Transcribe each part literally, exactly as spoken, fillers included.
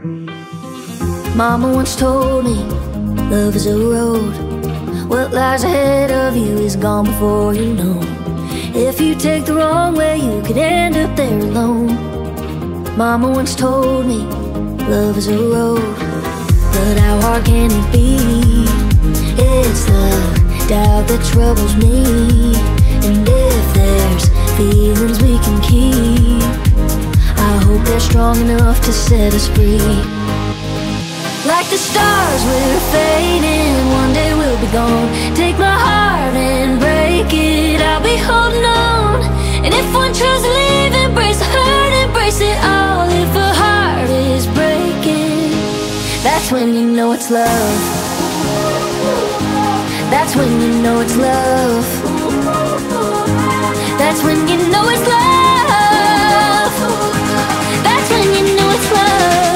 Mama once told me, love is a road. What lies ahead of you is gone before you know. If you take the wrong way, you could end up there alone. Mama once told me, love is a road. But how hard can it be? It's the doubt that troubles me. And if there's feelings we can keep, I hope they're strong enough to set us free. Like the stars, we're fading, one day we'll be gone. Take my heart and break it, I'll be holding on. And if one tries to leave, embrace the hurt, embrace it all. If a heart is breaking, that's when you know it's love. That's when you know it's love. That's when you know it's love. That's when you know it's love.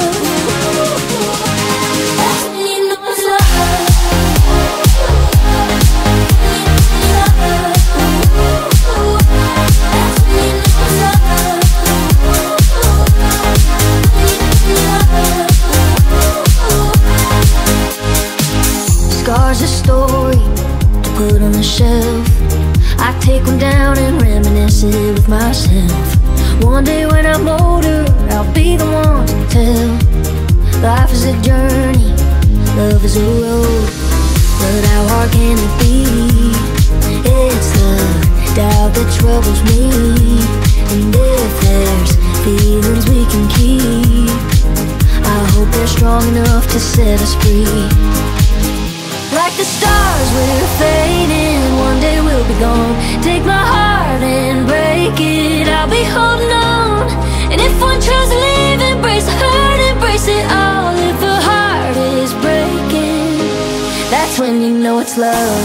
Scars a story to put on the shelf. I take one down and reminisce it with myself. One day when I'm older, I'll be the one to tell. Life is a journey, love is a road. But how hard can it be? It's the doubt that troubles me. And if there's feelings we can keep, I hope they're strong enough to set us free. Like the stars, we're fading, one day we'll be gone. Take my heart and break it, I'll be holding on. And if one tries to leave, embrace the hurt, embrace it all. If a heart is breaking, that's when you know it's love.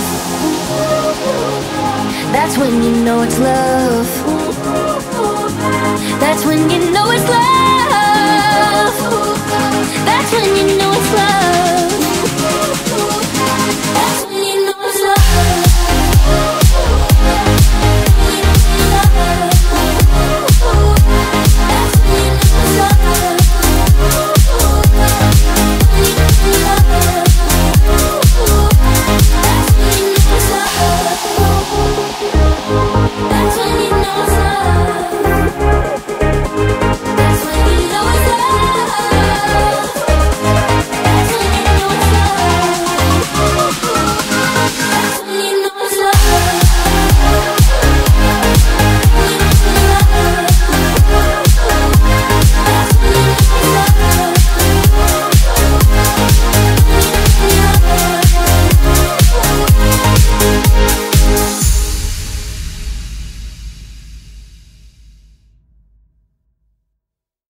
That's when you know it's love. That's when you know it's love.